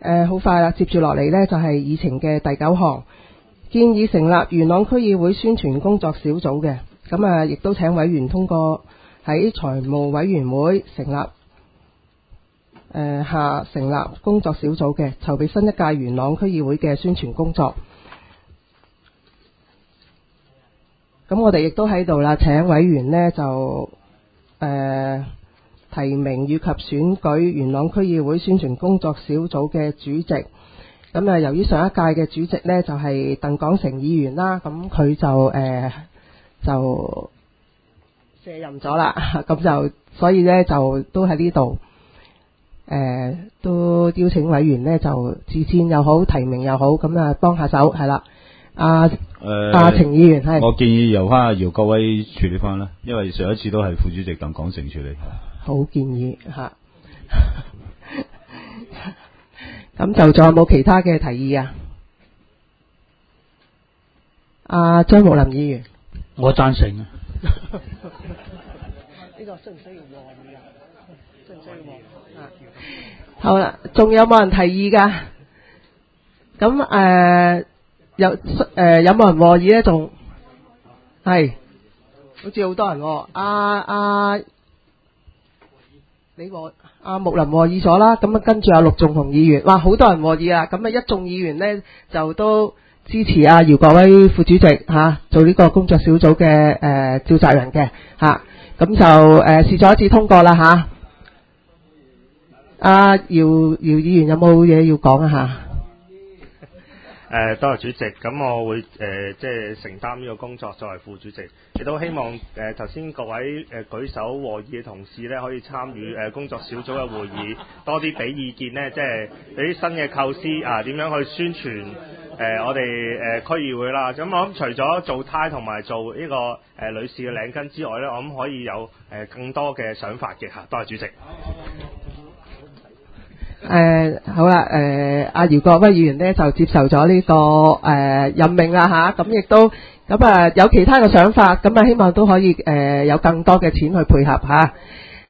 好快啦，接住落嚟呢，就係議程嘅第9項，建議成立元朗區議會宣傳工作小組嘅。咁啊，亦都請委員通過喺財務委員會成立工作小組嘅，籌備新一屆元朗區議會嘅宣傳工作。咁我哋亦都喺度啦，請委員呢就提名以及選舉元朗區議會宣傳工作小組嘅主席。咁啊，由於上一屆嘅主席呢就係鄧廣成議員啦，咁佢就卸任咗啦，咁就所以呢就都喺呢度都邀請委員呢就自薦又好，提名又好，咁啊幫下手係啦。程議員係， 我建議由翻阿姚國威處理翻啦，因為上一次都係副主席鄧廣成處理。 好建議吓。咁就仲有冇其他嘅提議啊？張木林議員， 我贊成啊。 呢個需唔需要和議啊？需唔需要和？好啦，仲有冇人提議㗎？咁有冇人和議咧？仲係好似好多人喎。你和木林和議咗啦，咁啊跟住陸頌雄議員，哇好多人和議啊！咁啊一眾議員呢，就都支持姚國威副主席做呢個工作小組嘅召集人嘅咁就試咗一次通過啦嚇。姚議員有冇嘢要講啊？ 多謝主席，咁我會即係承擔呢個工作作為副主席，亦都希望頭先各位舉手和議嘅同事呢，可以參與工作小組嘅會議，多啲俾意見呢，即係俾啲新嘅構思點樣去宣傳我哋區議會啦。咁我諗除咗做呔同埋做呢個女士嘅領巾之外呢，我諗可以有更多嘅想法嘅多謝主席。 好啦，姚國威議員呢就接受咗呢個任命啦咁亦都有其他嘅想法，咁希望都可以有更多嘅錢去配合